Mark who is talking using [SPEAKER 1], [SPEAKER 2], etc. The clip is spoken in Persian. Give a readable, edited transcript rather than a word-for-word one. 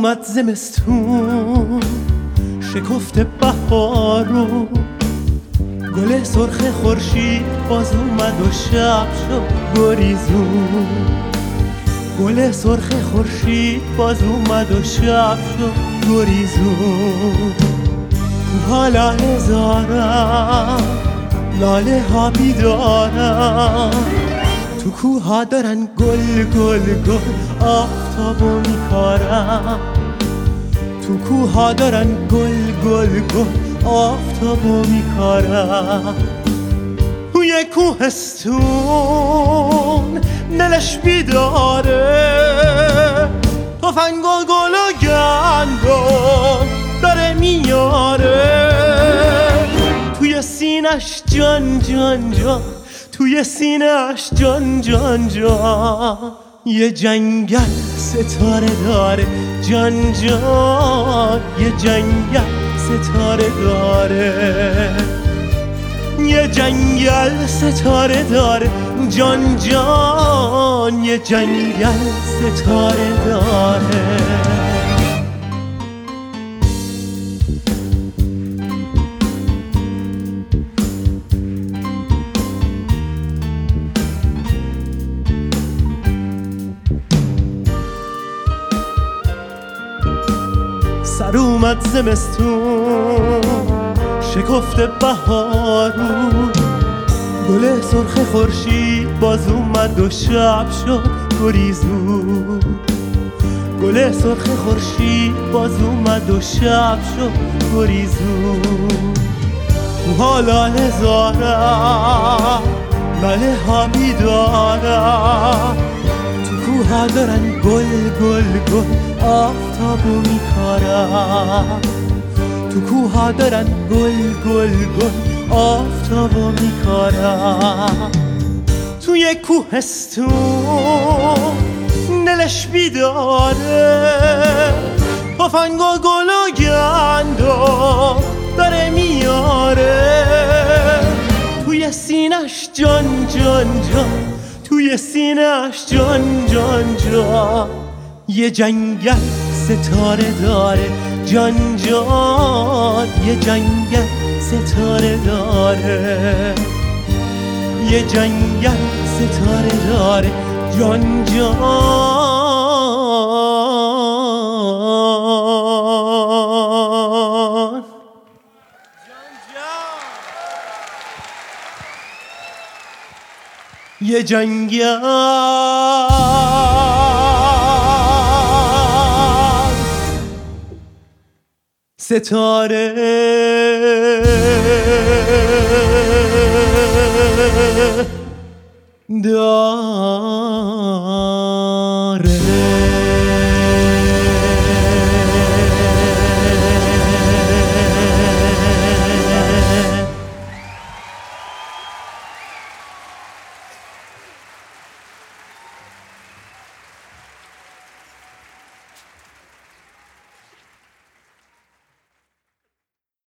[SPEAKER 1] اومد زمستون شکفت بهارو، گل سرخ خورشید باز اومد و شب شد گریزون. گل سرخ خورشید باز اومد و شب شد گریزون. حالا هزارم لاله ها بیدارم، تو کوه ها دارن گل گل گل آفتابو میکارن. تو کوه ها دارن گل گل گل آفتابو میکارن. توی کوهستون دلش بیداره، تفنگ و گل و گندم داره میاره. توی سینش جان جان جان، توی سینش جان جان جان، یه جنگل ستاره داره جان جان، یه جنگل ستاره داره. یه جنگل ستاره داره جان جان، یه جنگل ستاره داره. سر اومد زمستون شکفت بهارو، گل سرخ خورشید باز اومد و شب شد گریزون. گل سرخ خورشید باز اومد و شب شد گریزون. حالا هزارم لاله ها بیدارم، تو کوه ها دارن گل گل گل آفتابو میکارن. تو کوه ها دارن گل گل گل آفتابو میکارن. توی کوهستون دلش بیداره، تفنگ و گل و گندم داره میاره. توی سینش جان جان جان، توی سینش جان جان جان، یه جنگل ستاره داره جان جان، یه جنگل ستاره داره. یه جنگل ستاره داره جان جان. یه جنگل ستاره دار.